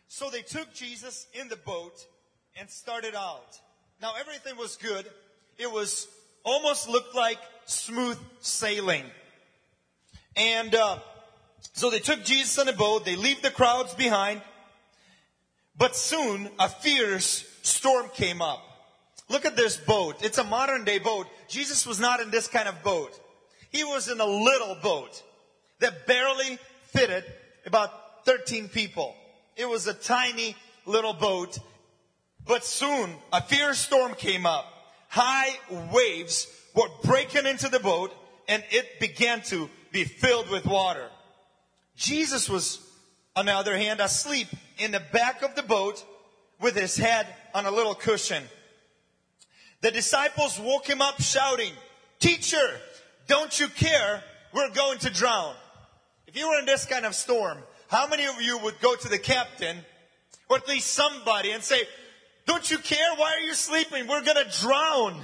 So they took Jesus in the boat and started out. Now everything was good. It was almost looked like smooth sailing. And so they took Jesus in a boat. They leave the crowds behind. But soon a fierce storm came up. Look at this boat. It's a modern day boat. Jesus was not in this kind of boat. He was in a little boat that barely fitted about 13 people. It was a tiny little boat. But soon a fierce storm came up. High waves were breaking into the boat and it began to be filled with water. Jesus was, on the other hand, asleep in the back of the boat with his head on a little cushion. The disciples woke him up shouting, "Teacher, don't you care? We're going to drown." If you were in this kind of storm, how many of you would go to the captain or at least somebody and say, "Don't you care? Why are you sleeping? We're going to drown."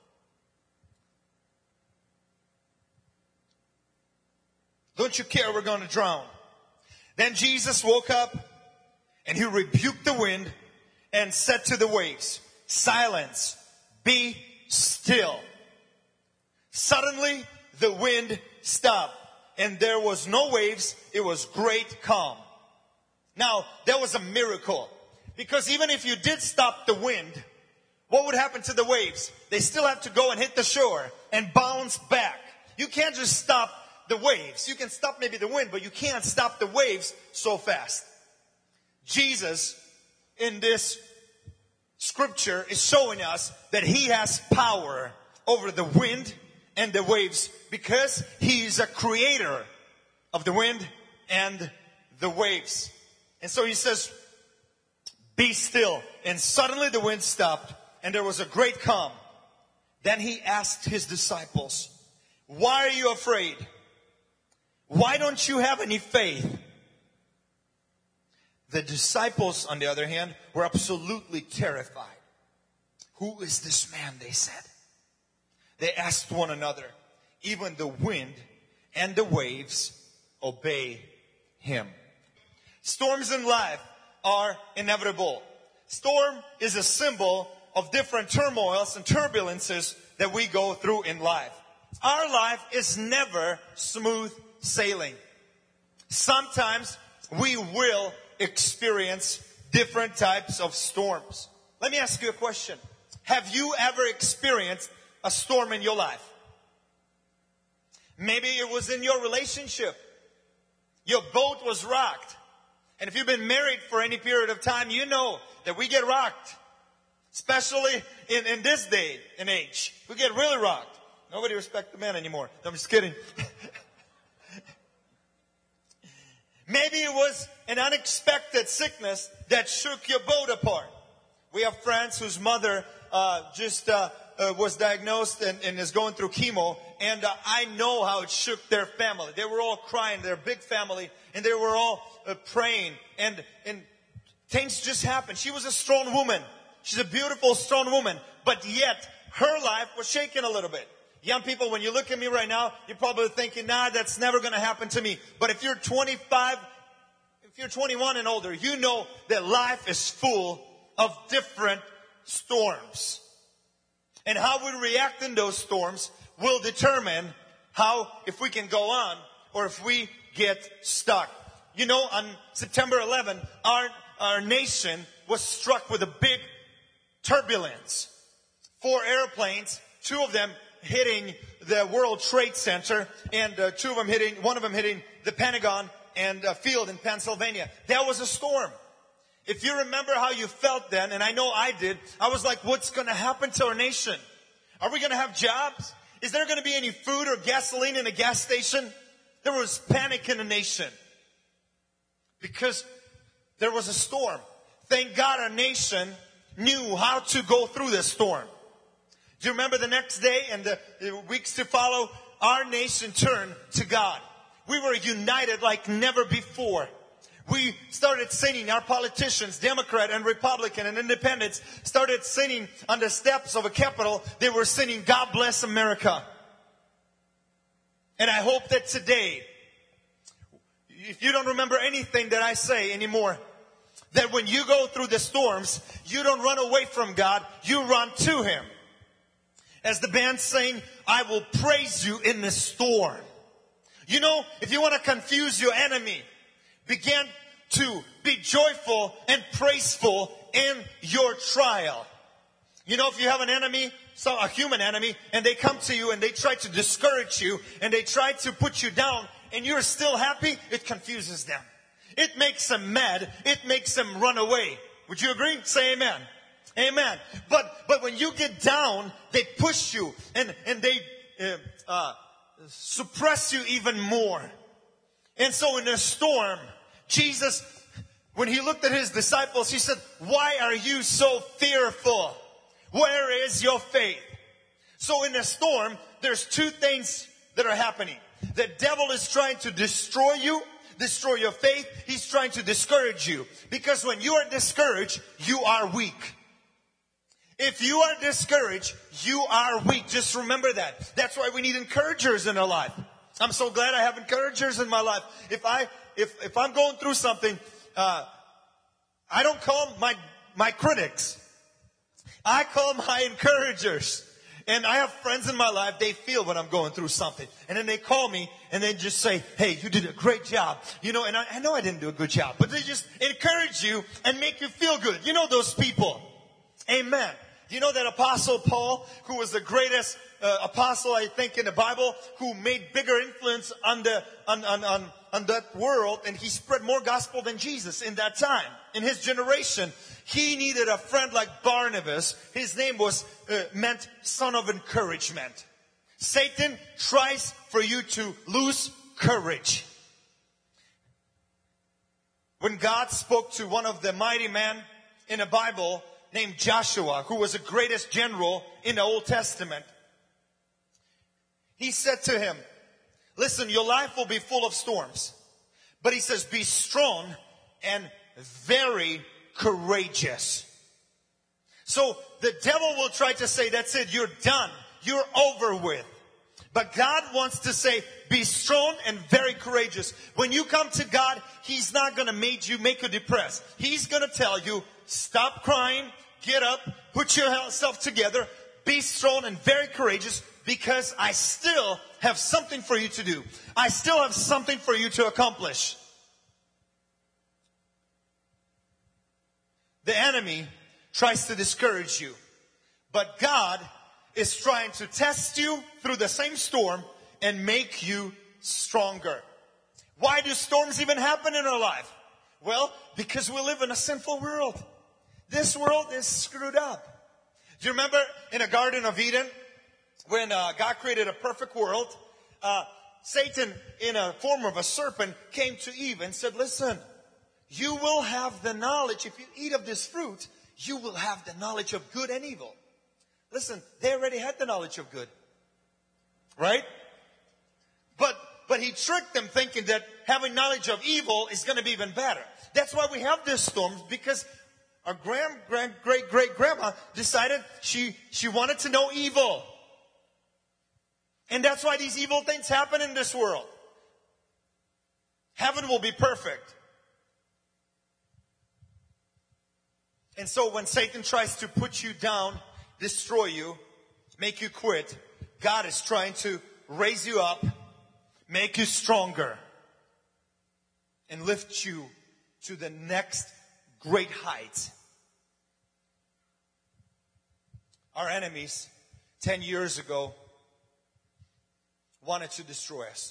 Don't you care? We're going to drown. Then Jesus woke up and he rebuked the wind and said to the waves, "Silence, be still." Suddenly the wind stopped and there was no waves. It was great calm. Now that was a miracle, because even if you did stop the wind, what would happen to the waves? They still have to go and hit the shore and bounce back. You can't just stop the waves. You can stop maybe the wind, but you can't stop the waves so fast. Jesus in this scripture is showing us that he has power over the wind and the waves because he's a creator of the wind and the waves. And so he says, "Be still." And suddenly the wind stopped and there was a great calm. Then he asked his disciples, "Why are you afraid? Why don't you have any faith?" The disciples, on the other hand, were absolutely terrified. "Who is this man?" they said. They asked one another, "Even the wind and the waves obey him." Storms in life are inevitable. Storm is a symbol of different turmoils and turbulences that we go through in life. Our life is never smooth sailing. Sometimes we will experience different types of storms. Let me ask you a question. Have you ever experienced a storm in your life? Maybe it was in your relationship. Your boat was rocked. And if you've been married for any period of time, you know that we get rocked. Especially in this day and age. We get really rocked. Nobody respects the man anymore. No, I'm just kidding. Maybe it was an unexpected sickness that shook your boat apart. We have friends whose mother was diagnosed and is going through chemo. And I know how it shook their family. They were all crying. They're a big family. And they were all praying. And things just happened. She was a strong woman. She's a beautiful, strong woman. But yet, her life was shaken a little bit. Young people, when you look at me right now, you're probably thinking, "Nah, that's never going to happen to me." But if you're 25, if you're 21 and older, you know that life is full of different storms. And how we react in those storms will determine if we can go on or if we get stuck. You know, on September 11, our nation was struck with a big turbulence. 4 airplanes, 2 of them hitting the World Trade Center, and one of them hitting the Pentagon and a field in Pennsylvania. That was a storm. If you remember how you felt then, and I know I did, I was like, what's going to happen to our nation? Are we going to have jobs? Is there going to be any food or gasoline in a gas station? There was panic in the nation because there was a storm. Thank God our nation knew how to go through this storm. Do you remember the next day and the weeks to follow? Our nation turned to God. We were united like never before. We started singing. Our politicians, Democrat and Republican and Independents, started singing on the steps of a Capitol. They were singing, "God Bless America." And I hope that today, if you don't remember anything that I say anymore, that when you go through the storms, you don't run away from God, you run to Him. As the band's saying, I will praise you in the storm. You know, if you want to confuse your enemy, begin to be joyful and praiseful in your trial. You know, if you have an enemy, a human enemy, and they come to you and they try to discourage you and they try to put you down and you're still happy, it confuses them. It makes them mad. It makes them run away. Would you agree? Say amen. Amen. But when you get down, they push you and they suppress you even more. And so in a storm, Jesus, when He looked at His disciples, He said, why are you so fearful? Where is your faith? So in a storm, there's two things that are happening. The devil is trying to destroy you, destroy your faith. He's trying to discourage you. Because when you are discouraged, you are weak. If you are discouraged, you are weak. Just remember that. That's why we need encouragers in our life. I'm so glad I have encouragers in my life. If I'm going through something, I don't call my critics. I call my encouragers. And I have friends in my life, they feel when I'm going through something. And then they call me and they just say, hey, you did a great job. You know, and I know I didn't do a good job. But they just encourage you and make you feel good. You know those people. Amen. You know that Apostle Paul, who was the greatest apostle, I think, in the Bible, who made bigger influence on that world, and he spread more gospel than Jesus in that time, in his generation. He needed a friend like Barnabas. His name meant son of encouragement. Satan tries for you to lose courage. When God spoke to one of the mighty men in the Bible named Joshua, who was the greatest general in the Old Testament, He said to him, listen, your life will be full of storms. But He says, be strong and very courageous. So the devil will try to say, that's it, you're done. You're over with. But God wants to say, be strong and very courageous. When you come to God, He's not going to make you depressed. He's going to tell you, stop crying, get up, put yourself together, be strong and very courageous, because I still have something for you to do. I still have something for you to accomplish. The enemy tries to discourage you, but God is trying to test you through the same storm and make you stronger. Why do storms even happen in our life? Well, because we live in a sinful world. This world is screwed up. Do you remember in the Garden of Eden, when God created a perfect world, Satan, in a form of a serpent, came to Eve and said, listen, you will have the knowledge, if you eat of this fruit, you will have the knowledge of good and evil. Listen, they already had the knowledge of good. Right? But he tricked them thinking that having knowledge of evil is going to be even better. That's why we have these storms, because our great-great-grandma decided she wanted to know evil. And that's why these evil things happen in this world. Heaven will be perfect. And so when Satan tries to put you down, destroy you, make you quit, God is trying to raise you up, make you stronger, and lift you to the next great height. Our enemies 10 years ago wanted to destroy us.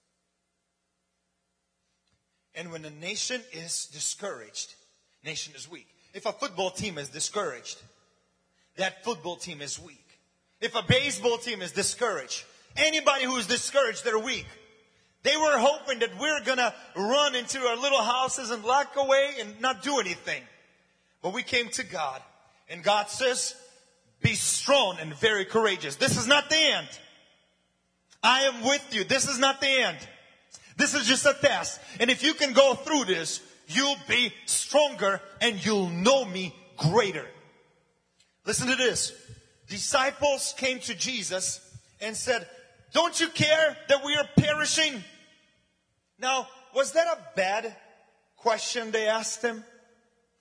And when a nation is discouraged, nation is weak. If a football team is discouraged, that football team is weak. If a baseball team is discouraged, anybody who is discouraged, they're weak. They were hoping that we're going to run into our little houses and lock away and not do anything. But we came to God, and God says, be strong and very courageous. This is not the end. I am with you. This is not the end. This is just a test. And if you can go through this, you'll be stronger and you'll know me greater. Listen to this. Disciples came to Jesus and said, don't you care that we are perishing? Now, was that a bad question they asked him?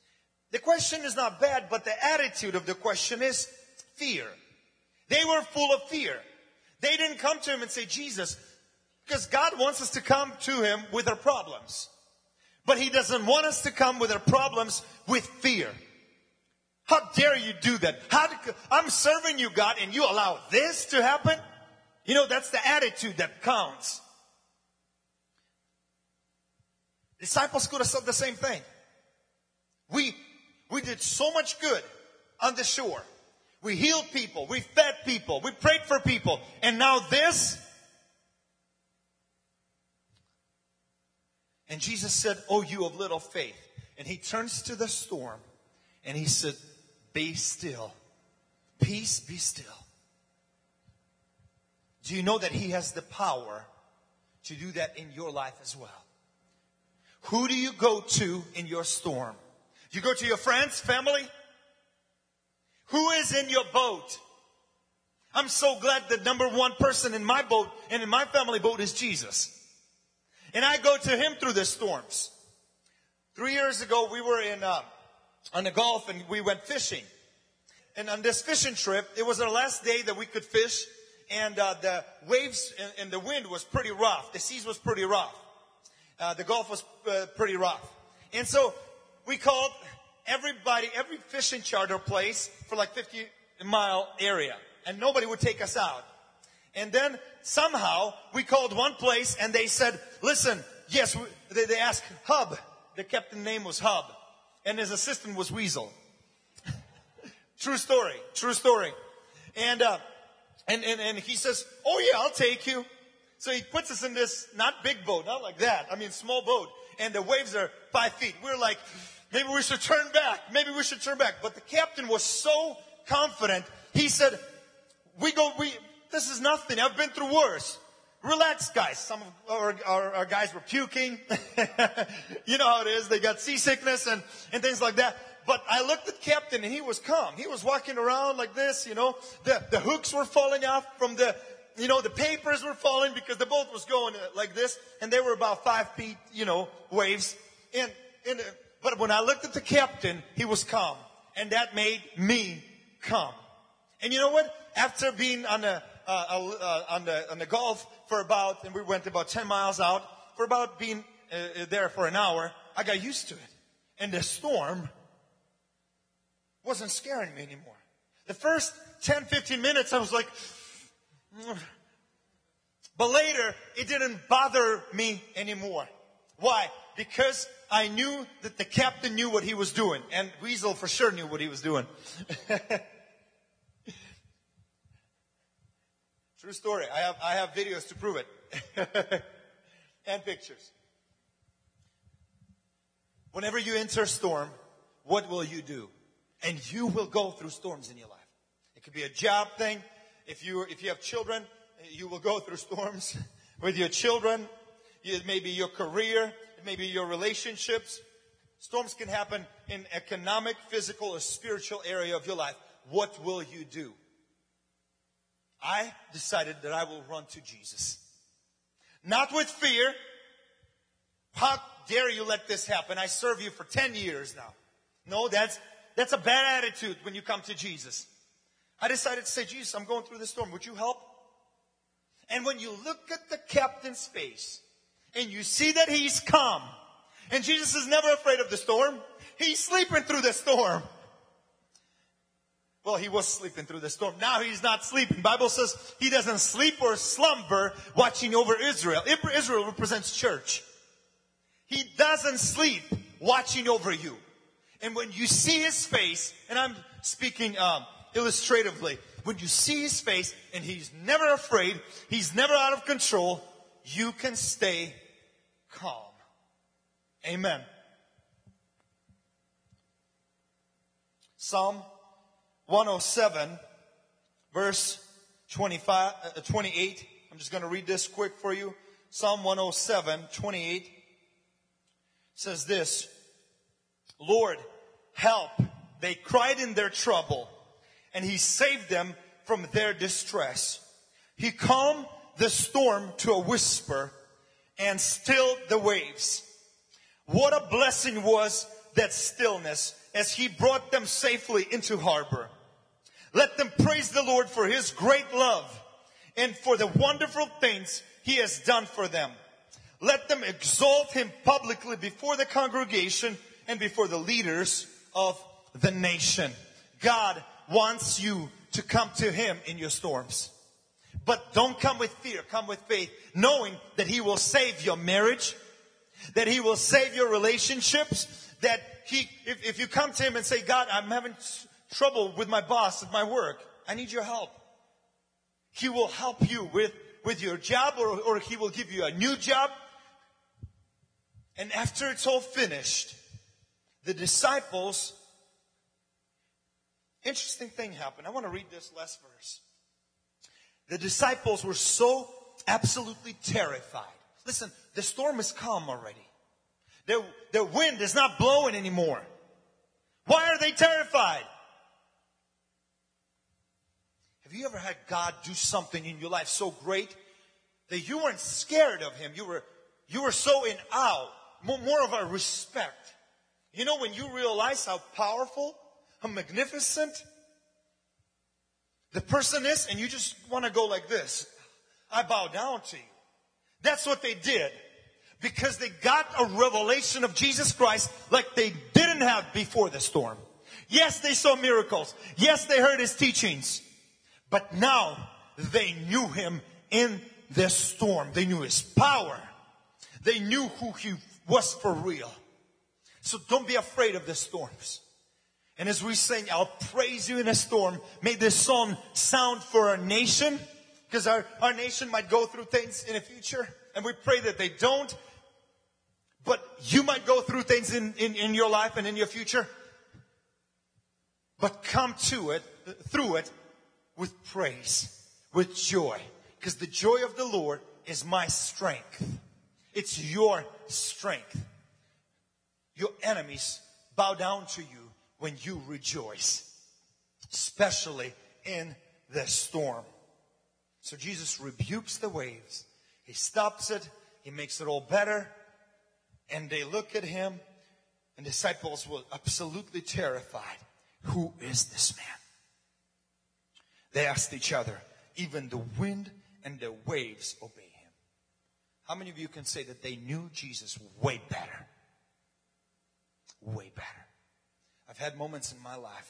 The question is not bad, but the attitude of the question is fear. They were full of fear. They didn't come to him and say, Jesus, because God wants us to come to him with our problems. But he doesn't want us to come with our problems with fear. How dare you do that? I'm serving you, God, and you allow this to happen? You know, that's the attitude that counts. Disciples could have said the same thing. We did so much good on the shore. We healed people. We fed people. We prayed for people. And now this? And Jesus said, oh, you of little faith. And he turns to the storm and he said, be still. Peace, be still. Do you know that he has the power to do that in your life as well? Who do you go to in your storm? Do you go to your friends, family? Who is in your boat? I'm so glad the number one person in my boat and in my family boat is Jesus. And I go to him through the storms. 3 years ago, we were on the Gulf and we went fishing. And on this fishing trip, it was our last day that we could fish. And the waves and the wind was pretty rough. The seas was pretty rough. The Gulf was pretty rough. And so we called every fishing charter place for like 50-mile area. And nobody would take us out. And then somehow we called one place and they said, listen, yes, they asked Hub. The captain name was Hub. And his assistant was Weasel. True story. And he says, oh yeah, I'll take you. So he puts us in this, not big boat, not like that. I mean, small boat. And the waves are 5 feet. We're like, maybe we should turn back. But the captain was so confident. He said, this is nothing. I've been through worse. Relax, guys. Some of our guys were puking. You know how it is. They got seasickness and things like that. But I looked at Captain and he was calm. He was walking around like this, you know. The hooks were falling off from the papers were falling because the boat was going like this. And they were about 5 feet, waves. But when I looked at the captain, he was calm. And that made me calm. And you know what? After being on the Gulf and we went about 10 miles out, for about being there for an hour, I got used to it. And the storm wasn't scaring me anymore. The first 10, 15 minutes, I was like, but later, it didn't bother me anymore. Why? Because I knew that the captain knew what he was doing. And Weasel for sure knew what he was doing. True story. I have videos to prove it. And pictures. Whenever you enter a storm, what will you do? And you will go through storms in your life. It could be a job thing. If you have children, you will go through storms with your children. It may be your career. It may be your relationships. Storms can happen in economic, physical, or spiritual area of your life. What will you do? I decided that I will run to Jesus. Not with fear. How dare you let this happen? I serve you for 10 years now. No, that's a bad attitude when you come to Jesus. I decided to say, Jesus, I'm going through this storm. Would you help? And when you look at the captain's face and you see that he's calm, and Jesus is never afraid of the storm. He's sleeping through the storm. Well, he was sleeping through the storm. Now he's not sleeping. Bible says he doesn't sleep or slumber watching over Israel. Israel represents church. He doesn't sleep watching over you. And when you see his face, and I'm speaking illustratively, when you see his face and he's never afraid, he's never out of control, you can stay calm. Amen. Psalm 107, verse 28. I'm just going to read this quick for you. Psalm 107, 28 says this, Lord, help. They cried in their trouble, and he saved them from their distress. He calmed the storm to a whisper and stilled the waves. What a blessing was that stillness as he brought them safely into harbor. Let them praise the Lord for his great love and for the wonderful things he has done for them. Let them exalt him publicly before the congregation and before the leaders of the nation. God wants you to come to him in your storms. But don't come with fear, come with faith, knowing that he will save your marriage, that he will save your relationships, that if you come to him and say, God, I'm having trouble with my boss at my work, I need your help. He will help you with your job, or he will give you a new job. And after it's all finished, the disciples, interesting thing happened. I want to read this last verse. The disciples were so absolutely terrified. Listen, the storm is calm already. The wind is not blowing anymore. Why are they terrified? Have you ever had God do something in your life so great that you weren't scared of him? You were so in awe, more of a respect. You know, when you realize how powerful, how magnificent the person is, and you just want to go like this. I bow down to you. That's what they did. Because they got a revelation of Jesus Christ like they didn't have before the storm. Yes, they saw miracles. Yes, they heard his teachings. But now they knew him in the storm. They knew his power. They knew who he was for real. So don't be afraid of the storms. And as we sing, I'll praise you in a storm, may this song sound for our nation. Because our nation might go through things in the future. And we pray that they don't. But you might go through things in your life and in your future. But come through it with praise, with joy. Because the joy of the Lord is my strength. It's your strength. Your enemies bow down to you when you rejoice. Especially in the storm. So Jesus rebukes the waves. He stops it. He makes it all better. And they look at him. And the disciples were absolutely terrified. Who is this man? They asked each other, even the wind and the waves obey him. How many of you can say that they knew Jesus way better? Way better. I've had moments in my life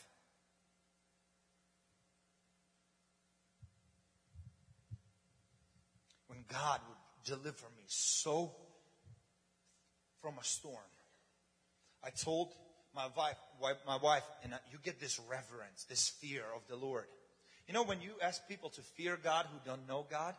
when God would deliver me so from a storm. I told my wife, and you get this reverence, this fear of the Lord. You know, when you ask people to fear God who don't know God,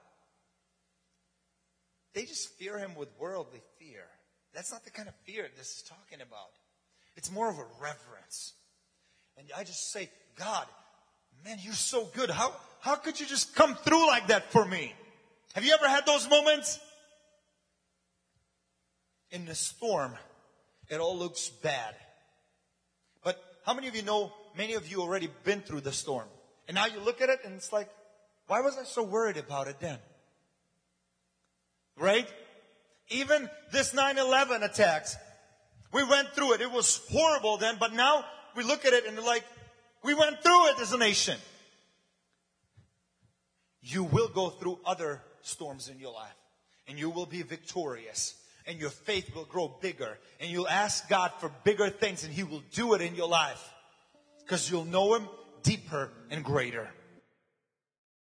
they just fear him with worldly fear. That's not the kind of fear this is talking about. It's more of a reverence. And I just say, God, man, you're so good. How could you just come through like that for me? Have you ever had those moments? In the storm, it all looks bad. But how many of you know, many of you already been through the storm. And now you look at it and it's like, why was I so worried about it then? Right? Even this 9/11 attacks, we went through it. It was horrible then, but now we look at it and like, we went through it as a nation. You will go through other storms in your life. And you will be victorious. And your faith will grow bigger. And you'll ask God for bigger things and he will do it in your life. Because you'll know him deeper and greater.